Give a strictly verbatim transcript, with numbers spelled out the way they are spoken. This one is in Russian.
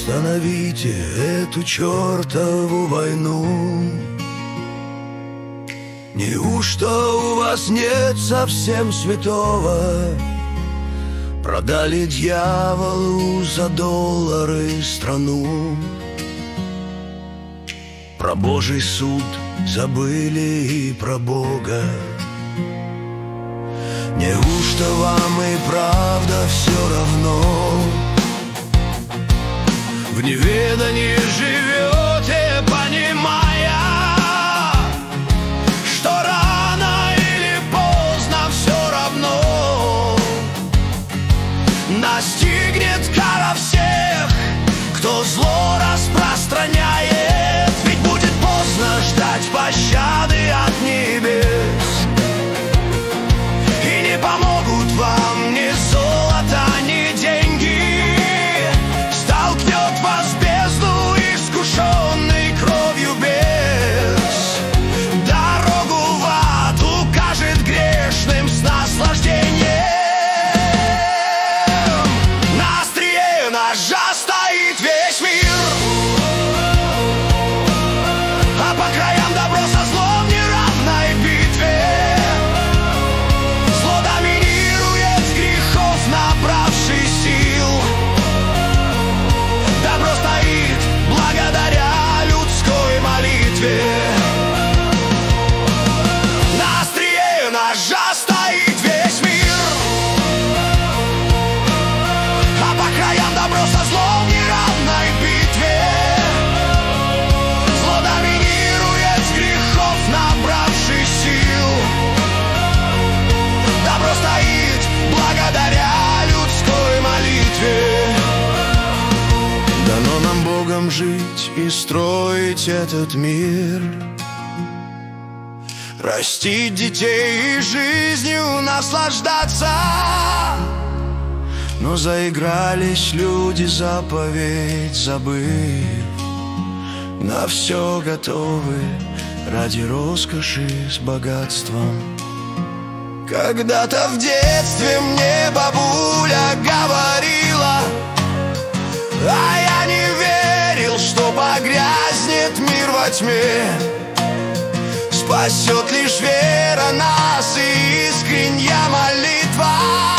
Остановите эту чертову войну. Неужто у вас нет совсем святого? Продали дьяволу за доллары страну. Про Божий суд забыли и про Бога. Неужто вам и правда все равно? В неведании живете, понимая, что рано или поздно все равно настигнет кара всех, кто зло распространяет. Ведь будет поздно ждать пощады от небес, и не помогут вам ни золото, ни деньги. Столкнет вас в бездну, искушенный кровью бес. Дорогу в ад укажет грешным с наслаждением. На острие ножа стоит весь мир, а по краям добро со злом в неравной битве. Зло доминирует, с грехов набравший сил. Добро стоит благодаря людской молитве. На острие ножа стоит весь мир, а по краям добро со злом в неравной битве. Зло доминирует, с грехов набравший сил. Добро стоит благодаря людской молитве. Дано нам Богом жить и строить этот мир, растить детей и жизнью наслаждаться. Но заигрались люди, заповедь забыв, на все готовы ради роскоши с богатством. Когда-то в детстве мне бабуля говорила, а я не верил, что погрязнет мир во тьме. Спасет лишь вера нас и искренняя молитва.